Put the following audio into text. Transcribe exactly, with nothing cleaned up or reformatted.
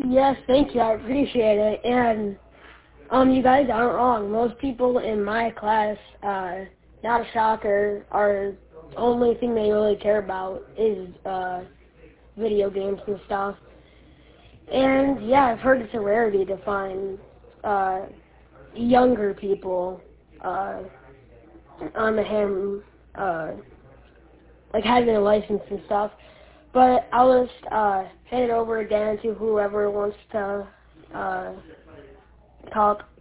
Yes, thank you. I appreciate it. And um, you guys aren't wrong. Most people in my class, uh, not a shocker, are the only thing they really care about is uh, video games and stuff. And yeah, I've heard it's a rarity to find uh, younger people uh, on the ham, uh, like having a license and stuff. But I'll just uh, hand it over again to whoever wants to uh, talk.